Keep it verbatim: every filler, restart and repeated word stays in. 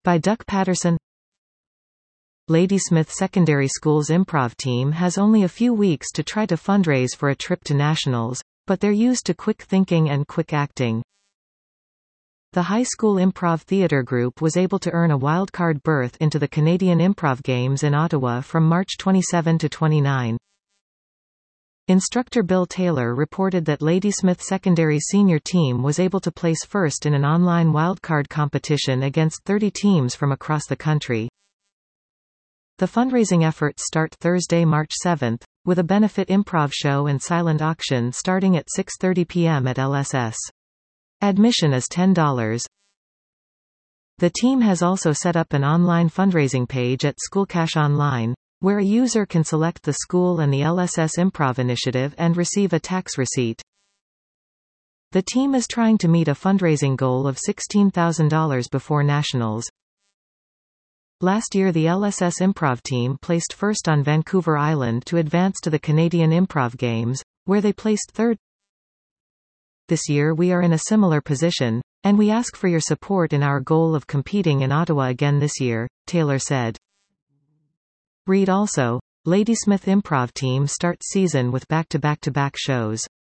By Duck Patterson. Ladysmith Secondary School's improv team has only a few weeks to try to fundraise for a trip to nationals, but they're used to quick thinking and quick acting. The high school improv theater group was able to earn a wildcard berth into the Canadian Improv Games in Ottawa from March twenty-seventh to twenty-ninth. Instructor Bill Taylor reported that Ladysmith Secondary senior team was able to place first in an online wildcard competition against thirty teams from across the country. The fundraising efforts start Thursday, March seventh, with a benefit improv show and silent auction starting at six thirty p m at L S S. Admission is ten dollars. The team has also set up an online fundraising page at SchoolCash Online, where a user can select the school and the L S S Improv Initiative and receive a tax receipt. The team is trying to meet a fundraising goal of sixteen thousand dollars before nationals. Last year the L S S Improv team placed first on Vancouver Island to advance to the Canadian Improv Games, where they placed third. This year we are in a similar position, and we ask for your support in our goal of competing in Ottawa again this year, Taylor said. Read also, Ladysmith Improv team starts season with back-to-back-to-back shows.